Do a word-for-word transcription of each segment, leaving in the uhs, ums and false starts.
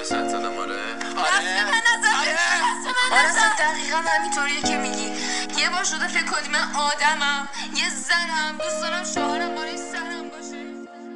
سرطان ماره؟ آره من نظر آره اصلا دقیقا همینطوریه که میگی. یه بار شده فکر کنی من آدمم، یه زنم، دوست دارم شوهرم بالای سرم باشه.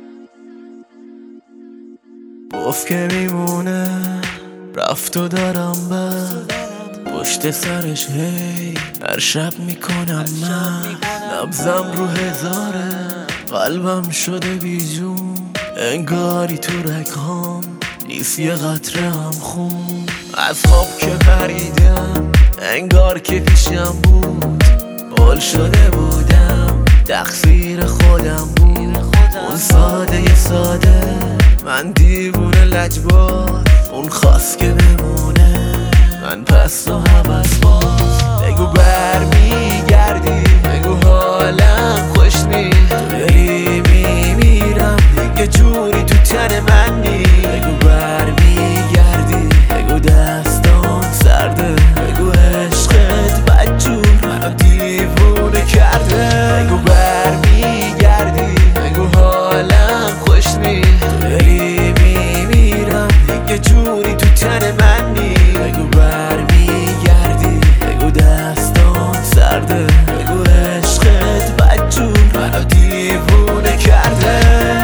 گفت که میمونه، رفت و دارم بد پشت سرش هی هر شب میکنم من. نبزم رو هزاره، قلبم شده بیجون، انگاری تو رگهام نیست یه قطره هم خون. از خواب که پریدم انگار که پیشم بود، بول شده بودم تقصیر خودم بود. اون ساده یه ساده، من دیوونه لجباز، اون خواست که بمونه، من پس و حوض باز. بگو برمیگردی، بگو حالم خوش نی، تو داری میمیرم یه جوری تو تن من نی. بگو برمیگردی، بگو دستان سرده، بگو عشقت بدجور منو دیوونه کرده. بگو برمیگردی، بگو حالم خوش نی، تو داری میمیرم یه جوری تو تن من نی. بگو برمیگردی، بگو دستان سرده، بگو عشقت بدجور منو دیوونه کرده.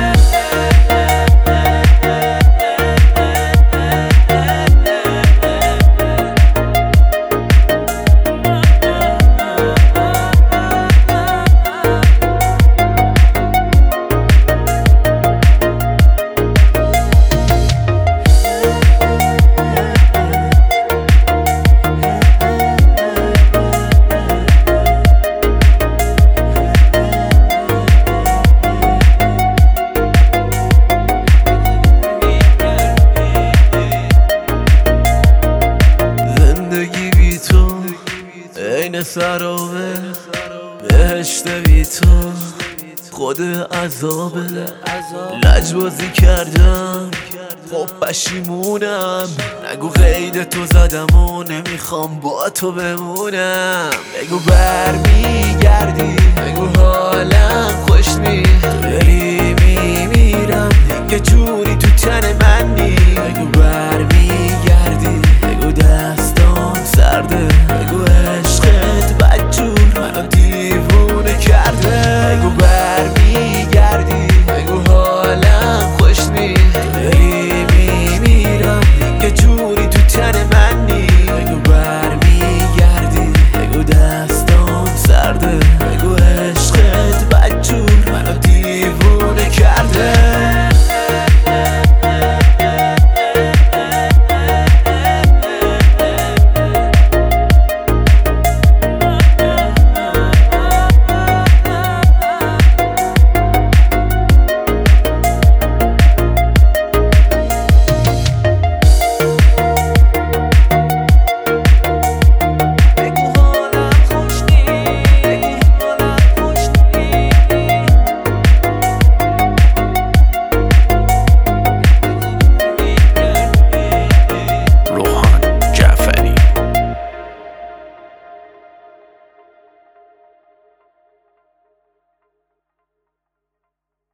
این سرابه بهشت بی تو خود عذابه. لجبازی کردم خب پشیمونم، نگو قید تو زدم و نمیخوام با تو بمونم. بگو برمیگردی، بگو حالم خوش نی،